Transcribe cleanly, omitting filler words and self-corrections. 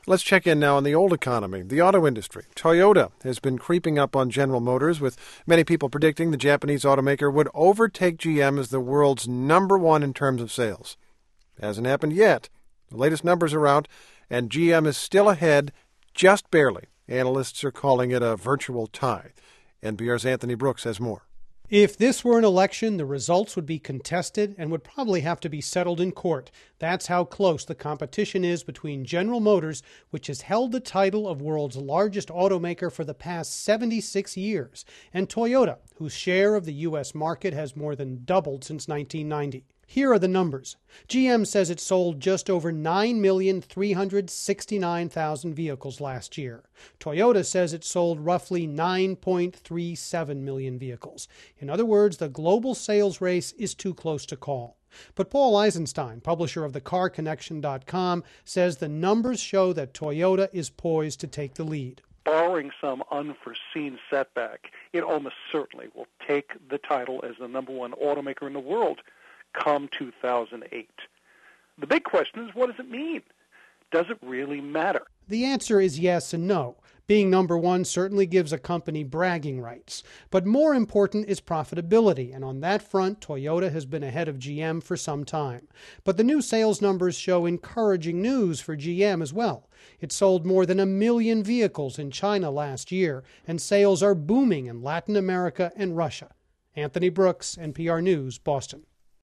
Let's check in now on the old economy, the auto industry. Toyota has been creeping up on General Motors, with many people predicting the Japanese automaker would overtake GM as the world's number one in terms of sales. Hasn't happened yet. The latest numbers are out, and GM is still ahead, just barely. Analysts are calling it a virtual tie. NPR's Anthony Brooks has more. If this were an election, the results would be contested and would probably have to be settled in court. That's how close the competition is between General Motors, which has held the title of world's largest automaker for the past 76 years, and Toyota, whose share of the U.S. market has more than doubled since 1990. Here are the numbers. GM says it sold just over 9,369,000 vehicles last year. Toyota says it sold roughly 9.37 million vehicles. In other words, the global sales race is too close to call. But Paul Eisenstein, publisher of thecarconnection.com, says the numbers show that Toyota is poised to take the lead. Barring some unforeseen setback, it almost certainly will take the title as the number one automaker in the world come 2008. The big question is, what does it mean? Does it really matter? The answer is yes and no. Being number one certainly gives a company bragging rights. But more important is profitability, and on that front, Toyota has been ahead of GM for some time. But the new sales numbers show encouraging news for GM as well. It sold more than 1 million vehicles in China last year, and sales are booming in Latin America and Russia. Anthony Brooks, NPR News, Boston.